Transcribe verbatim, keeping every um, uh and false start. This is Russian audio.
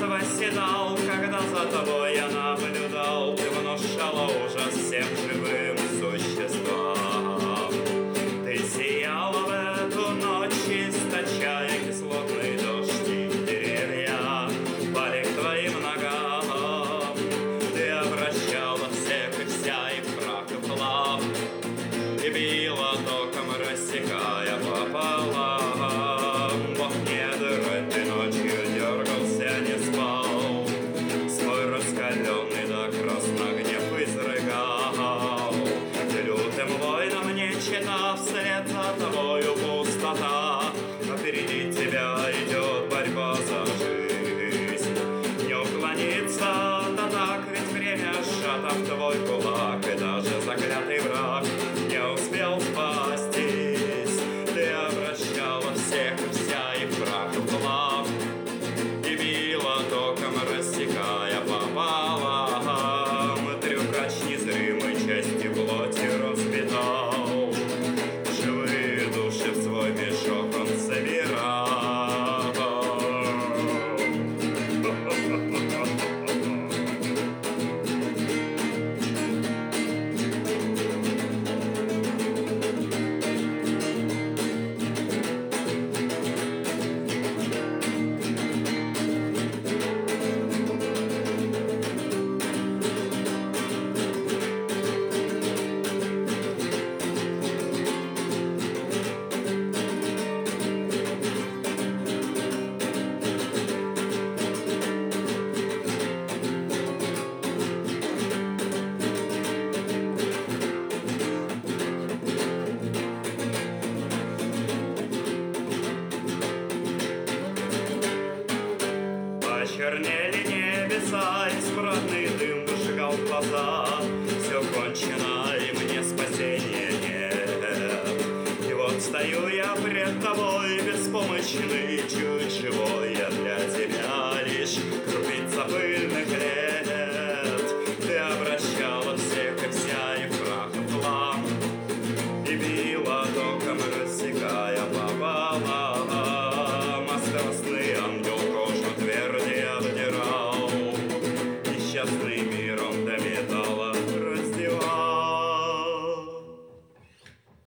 восседал, когда за тобой я наблюдал. Ты внушала ужас всем живым существам. Ты сияла в эту ночь, источая кислотный дождь, и деревья пали к твоим ногам. Ты обращала всех и вся, и в прах, и в хлам, и била током, рассекая пополам. Бог недр этой ночью дергался, не спал, свой раскаленный до красна гнев изрыгал. Лютым воином не чета, вслед за тобою пустота, а впереди тебя идет борьба за жизнь. Не уклониться, да так, ведь время сжато в твой кулак, и даже заклятый враг не успел спастись. Ты обращала всех и вся, и в прах, и в хлам, и била током, рассекая пополам. Трюкач незримой части плоти разбитал, живые души в свой мешок он собирал. Чернели небеса, и смрадный дым выжигал глаза. Все кончено, и мне спасения нет. И вот стою я пред тобой, беспомощный, чуть живой. Я для тебя лишь крупица пыльных лет. Ты обращала всех и вся, и в прах, и в хлам, и била током, рассекая